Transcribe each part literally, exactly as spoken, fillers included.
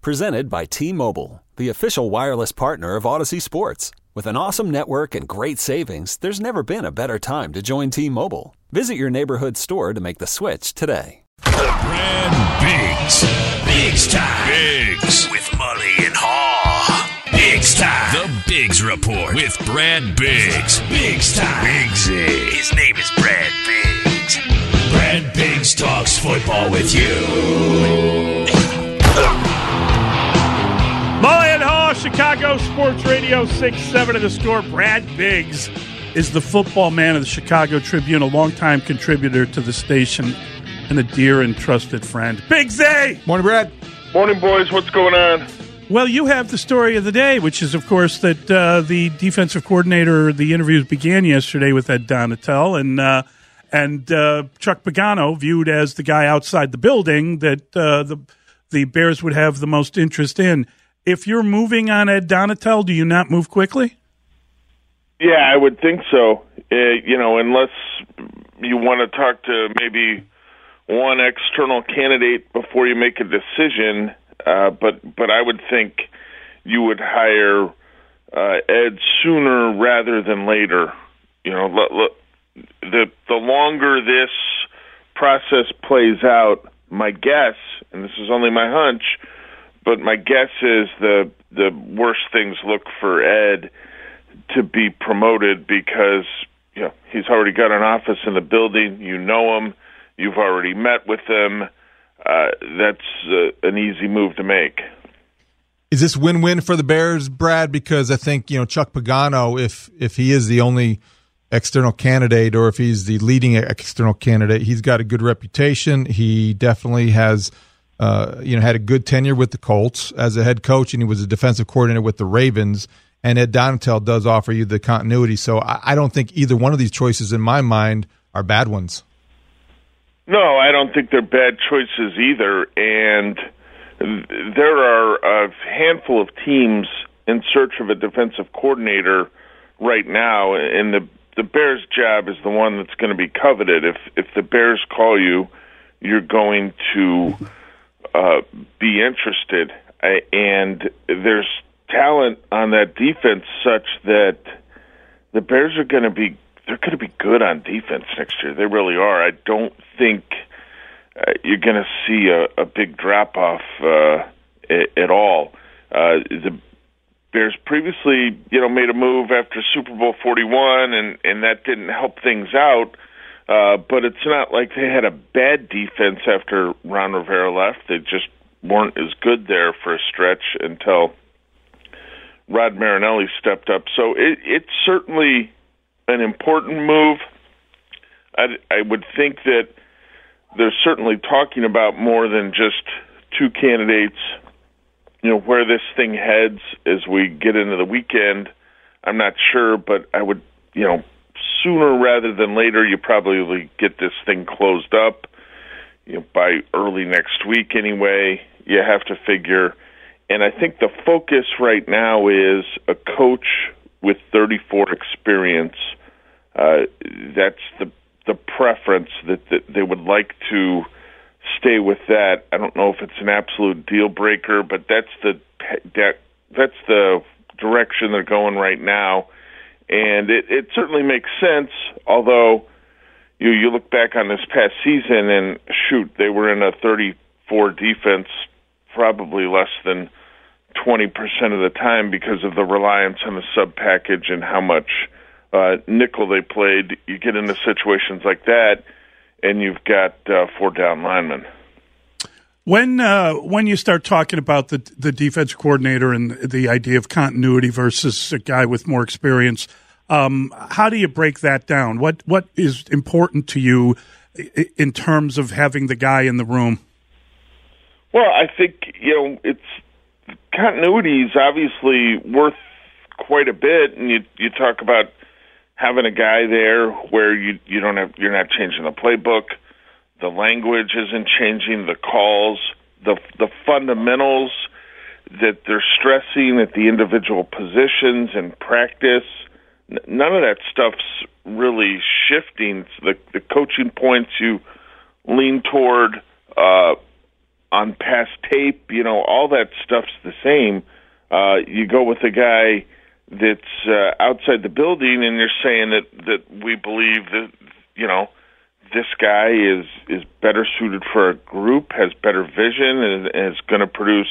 Presented by T-Mobile, the official wireless partner of Odyssey Sports. With an awesome network and great savings, there's never been a better time to join T-Mobile. Visit your neighborhood store to make the switch today. Brad Biggs. Biggs time. Biggs. With Mully and Haw. Biggs time. The Biggs Report with Brad Biggs. Biggs time. Biggsy. His name is Brad Biggs. Brad Biggs talks football with you. Mully and Haw, Chicago Sports Radio, six seven of the Score. Brad Biggs is the football man of the Chicago Tribune, a longtime contributor to the station, and a dear and trusted friend. Biggs A! Morning, Brad. Morning, boys. What's going on? Well, you have the story of the day, which is, of course, that uh, the defensive coordinator, the interviews began yesterday with Ed Donatel, and uh, and uh, Chuck Pagano, viewed as the guy outside the building that uh, the the Bears would have the most interest in. If you're moving on Ed Donatel, do you not move quickly? Yeah, I would think so. Uh, you know, unless you want to talk to maybe one external candidate before you make a decision. Uh, but but I would think you would hire uh, Ed sooner rather than later. You know, l- l- the the longer this process plays out, my guess, and this is only my hunch, but my guess is the the worse things look for Ed to be promoted because you know he's already got an office in the building. You know him. You've already met with him. Uh, that's uh, an easy move to make. Is this win-win for the Bears, Brad? Because I think you know Chuck Pagano, if if he is the only external candidate or if he's the leading external candidate, he's got a good reputation. He definitely has. Uh, you know, had a good tenure with the Colts as a head coach, and he was a defensive coordinator with the Ravens. And Ed Donatel does offer you the continuity. So I, I don't think either one of these choices, in my mind, are bad ones. No, I don't think they're bad choices either. And there are a handful of teams in search of a defensive coordinator right now, and the the Bears' job is the one that's going to be coveted. If if the Bears call you, you're going to Uh, be interested, uh, and there's talent on that defense such that the Bears are going to be they're going to be good on defense next year. They really are. I don't think uh, you're going to see a, a big drop off uh, at all. Uh, the Bears previously, you know, made a move after Super Bowl forty-one, and and that didn't help things out. Uh, but it's not like they had a bad defense after Ron Rivera left. They just weren't as good there for a stretch until Rod Marinelli stepped up. So it, it's certainly an important move. I, I would think that they're certainly talking about more than just two candidates. You know, where this thing heads as we get into the weekend, I'm not sure, but I would, you know, sooner rather than later, you probably get this thing closed up. You know, by early next week anyway, you have to figure. And I think the focus right now is a coach with thirty-four experience. Uh, that's the the preference that, that they would like to stay with that. I don't know if it's an absolute deal breaker, but that's the that, that's the direction they're going right now. And it, it certainly makes sense, although you you look back on this past season and, shoot, they were in a thirty-four defense probably less than twenty percent of the time because of the reliance on the sub-package and how much uh, nickel they played. You get into situations like that, and you've got uh, four down linemen. When uh, when you start talking about the the defensive coordinator and the idea of continuity versus a guy with more experience, um, how do you break that down? What what is important to you in terms of having the guy in the room? Well, I think you know it's continuity is obviously worth quite a bit, and you you talk about having a guy there where you you don't have you're not changing the playbook. The language isn't changing, the calls, the the fundamentals that they're stressing at the individual positions and practice. None of that stuff's really shifting. The, the coaching points you lean toward uh, on past tape, you know, all that stuff's the same. Uh, you go with a guy that's uh, outside the building, and you're saying that, that we believe that, you know, this guy is, is better suited for a group, has better vision, and, and is going to produce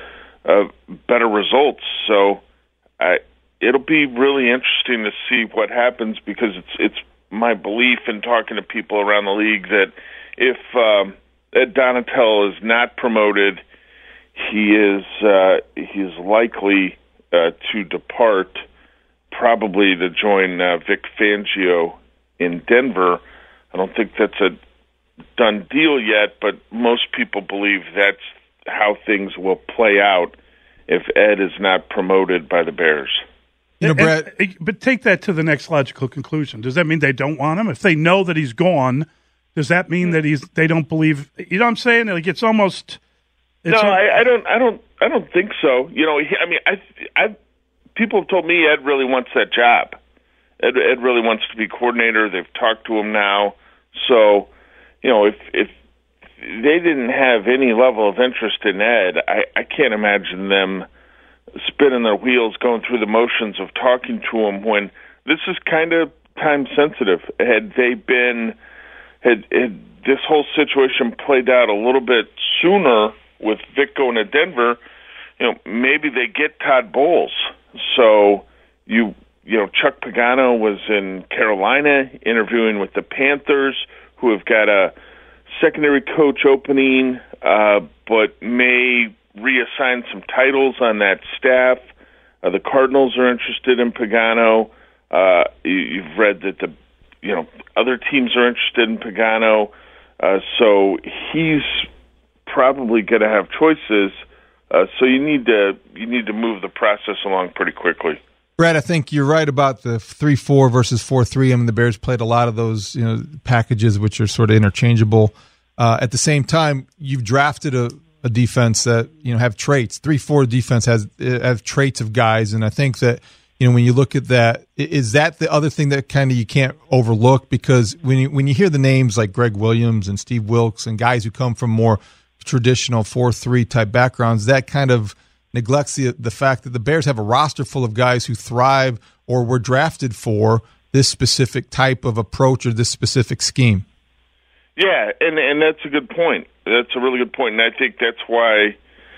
uh, better results. So I, it'll be really interesting to see what happens, because it's it's my belief in talking to people around the league that if um, Ed Donatel is not promoted, he is uh, he is likely uh, to depart, probably to join uh, Vic Fangio in Denver. I don't think that's a done deal yet, but most people believe that's how things will play out if Ed is not promoted by the Bears. You know, Brett, and, but take that to the next logical conclusion. Does that mean they don't want him? If they know that he's gone, does that mean that he's they don't believe? You know what I'm saying? Like it's almost. It's no, a, I, I don't. I don't. I don't think so. You know, he, I mean, I, I, people have told me Ed really wants that job. Ed, Ed really wants to be coordinator. They've talked to him now. So, you know, if if they didn't have any level of interest in Ed, I, I can't imagine them spinning their wheels, going through the motions of talking to him when this is kind of time sensitive. Had they been, had, had this whole situation played out a little bit sooner with Vic going to Denver, you know, maybe they get Todd Bowles. So you, you know, Chuck Pagano was in Carolina interviewing with the Panthers, who have got a secondary coach opening, uh, but may reassign some titles on that staff. Uh, the Cardinals are interested in Pagano. Uh, you, you've read that the, you know, other teams are interested in Pagano. Uh, so he's probably going to have choices. Uh, so you need to you need to move the process along pretty quickly. Brad, I think you're right about the three four versus four three. I mean, the Bears played a lot of those, you know, packages which are sort of interchangeable. Uh, at the same time, you've drafted a a defense that, you know, have traits. three four defense has have traits of guys, and I think that, you know, when you look at that, is that the other thing that kind of you can't overlook? Because when you, when you hear the names like Greg Williams and Steve Wilks and guys who come from more traditional four three type backgrounds, that kind of neglects the, the fact that the Bears have a roster full of guys who thrive or were drafted for this specific type of approach or this specific scheme. Yeah, and and that's a good point. That's a really good point, and I think that's why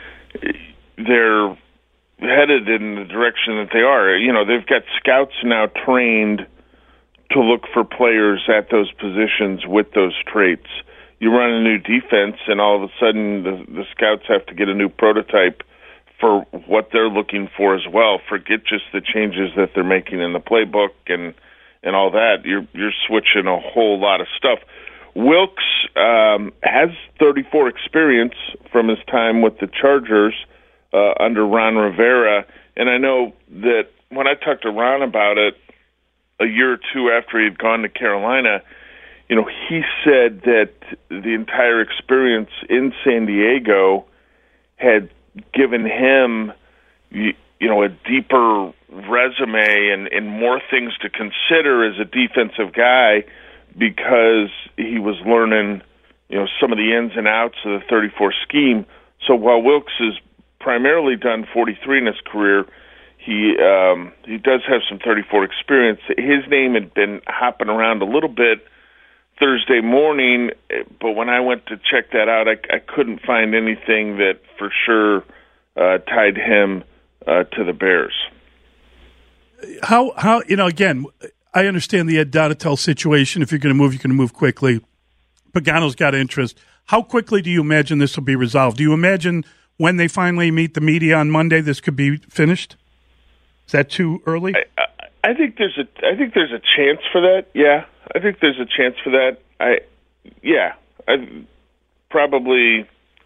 they're headed in the direction that they are. You know, they've got scouts now trained to look for players at those positions with those traits. You run a new defense, and all of a sudden the, the scouts have to get a new prototype for what they're looking for as well. Forget just the changes that they're making in the playbook and and all that. You're you're switching a whole lot of stuff. Wilks um, has thirty-four experience from his time with the Chargers uh, under Ron Rivera, and I know that when I talked to Ron about it a year or two after he had gone to Carolina, you know, he said that the entire experience in San Diego had given him, you, you know, a deeper resume and, and more things to consider as a defensive guy, because he was learning, you know, some of the ins and outs of the thirty-four scheme. So while Wilks has primarily done forty-three in his career, he um, he does have some thirty-four experience. His name had been hopping around a little bit Thursday morning, but when I went to check that out, I, I couldn't find anything that for sure uh, tied him uh, to the Bears. How how you know again? I understand the Ed Donatel situation. If you're going to move, you're going to move quickly. Pagano's got interest. How quickly do you imagine this will be resolved? Do you imagine when they finally meet the media on Monday, this could be finished? Is that too early? I, I, I think there's a I think there's a chance for that. Yeah, I think there's a chance for that. I yeah, I, probably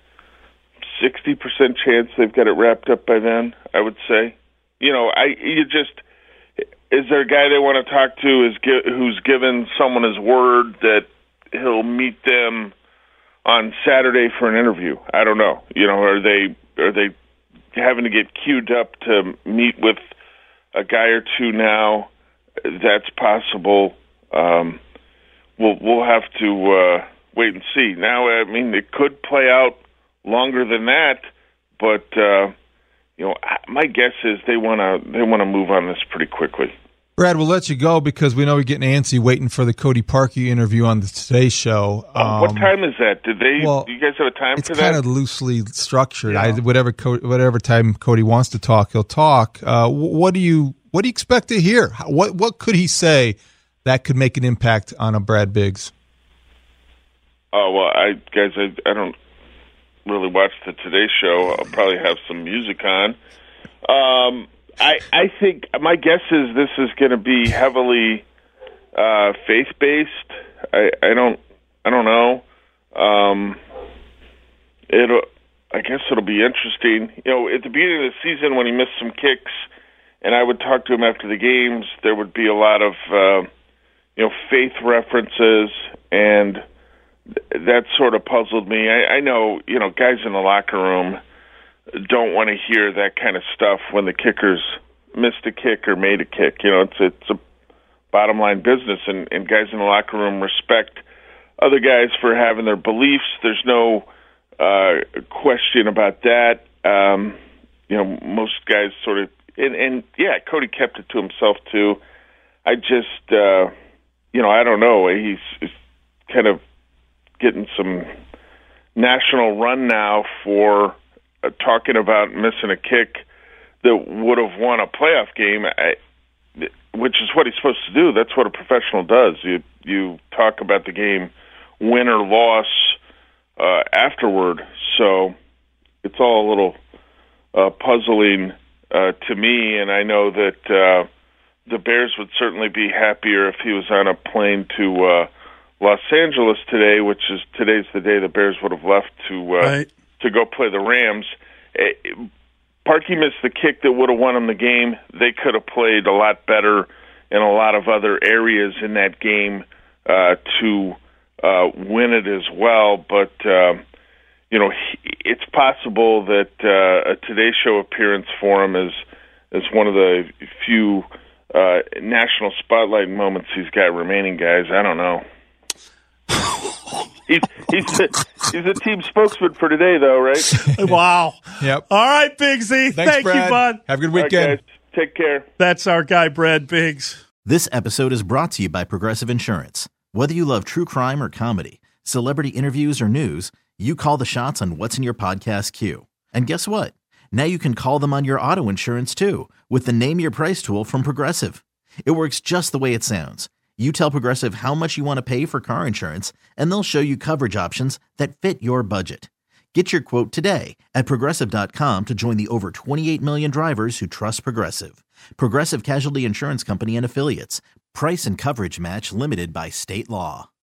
sixty percent chance they've got it wrapped up by then. I would say. You know, I you just. Is there a guy they want to talk to is who's given someone his word that he'll meet them on Saturday for an interview? I don't know. You know, are they are they having to get queued up to meet with a guy or two now? That's possible. Um, we'll we'll have to uh, wait and see. Now, I mean, it could play out longer than that. But uh, you know, my guess is they want to they want to move on this pretty quickly. Brad, we'll let you go because we know we're getting antsy waiting for the Cody Parkey interview on the Today Show. Um, um, what time is that? Did they? Well, do you guys have a time it's for that? kind of loosely structured. Yeah. I, whatever Co- whatever time Cody wants to talk, he'll talk. Uh, what do you what do you expect to hear? What what could he say that could make an impact on a Brad Biggs? Oh well, I guys, I, I don't really watch the Today Show. I'll probably have some music on. Um, I I think my guess is this is going to be heavily uh, faith based. I, I don't I don't know. Um, it'll I guess it'll be interesting. You know, at the beginning of the season when he missed some kicks, and I would talk to him after the games, there would be a lot of uh, you know faith references, and that sort of puzzled me. I, I know you know guys in the locker room don't want to hear that kind of stuff when the kickers missed a kick or made a kick. You know, it's it's a bottom line business, and, and guys in the locker room respect other guys for having their beliefs. There's no uh, question about that. Um, you know, most guys sort of, and, and yeah, Cody kept it to himself too. I just, uh, you know, I don't know. He's, he's kind of getting some national run now for Uh, talking about missing a kick that would have won a playoff game, I, which is what he's supposed to do. That's what a professional does. You you talk about the game, win or loss, uh, afterward. So it's all a little uh, puzzling uh, to me, and I know that uh, the Bears would certainly be happier if he was on a plane to uh, Los Angeles today, which is today's the day the Bears would have left to uh, Right. to go play the Rams. Parkey missed the kick that would have won them the game. They could have played a lot better in a lot of other areas in that game uh, to uh, win it as well. But, uh, you know, he, it's possible that uh, a Today Show appearance for him is, is one of the few uh, national spotlight moments he's got remaining, guys. I don't know. He's he's a, he's a team spokesman for today, though, right? Wow. Yep. All right, Bigsy. Thanks, Thank Brad. you, bud. Have a good All right, weekend. guys. Take care. That's our guy, Brad Biggs. This episode is brought to you by Progressive Insurance. Whether you love true crime or comedy, celebrity interviews or news, you call the shots on what's in your podcast queue. And guess what? Now you can call them on your auto insurance, too, with the Name Your Price tool from Progressive. It works just the way it sounds. You tell Progressive how much you want to pay for car insurance, and they'll show you coverage options that fit your budget. Get your quote today at Progressive dot com to join the over twenty-eight million drivers who trust Progressive. Progressive Casualty Insurance Company and Affiliates. Price and coverage match limited by state law.